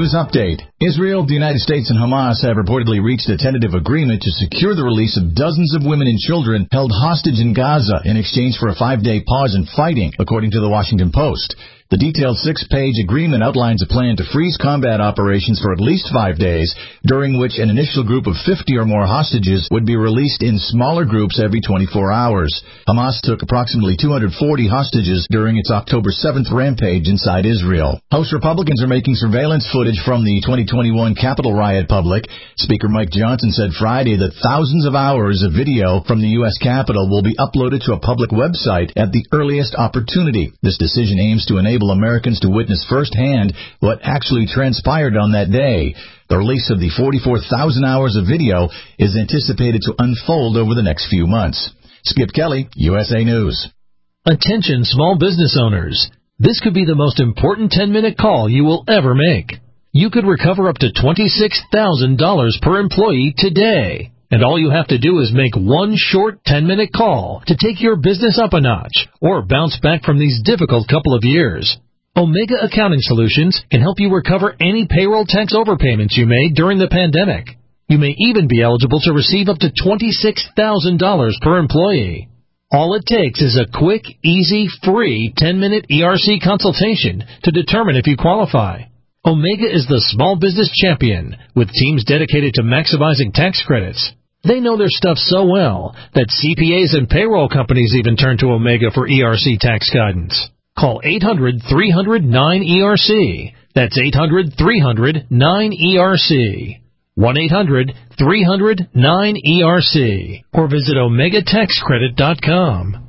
News update. Israel, the United States, and Hamas have reportedly reached a tentative agreement to secure the release of dozens of women and children held hostage in Gaza in exchange for a 5-day pause in fighting, according to the Washington Post. The detailed 6-page agreement outlines a plan to freeze combat operations for at least 5 days, during which an initial group of 50 or more hostages would be released in smaller groups every 24 hours. Hamas took approximately 240 hostages during its October 7th rampage inside Israel. House Republicans are making surveillance footage from the 2021 Capitol riot public. Speaker Mike Johnson said Friday that thousands of hours of video from the U.S. Capitol will be uploaded to a public website at the earliest opportunity. This decision aims to enable Americans to witness firsthand what actually transpired on that day. The release of the 44,000 hours of video is anticipated to unfold over the next few months. Skip Kelly, USA News. Attention small business owners. This could be the most important 10-minute call you will ever make. You could recover up to $26,000 per employee today. And all you have to do is make one short 10-minute call to take your business up a notch or bounce back from these difficult couple of years. Omega Accounting Solutions can help you recover any payroll tax overpayments you made during the pandemic. You may even be eligible to receive up to $26,000 per employee. All it takes is a quick, easy, free 10-minute ERC consultation to determine if you qualify. Omega is the small business champion with teams dedicated to maximizing tax credits. They know their stuff so well that CPAs and payroll companies even turn to Omega for ERC tax guidance. Call 800-300-9ERC. That's 800-300-9ERC. 1-800-300-9ERC. Or visit OmegaTaxCredit.com.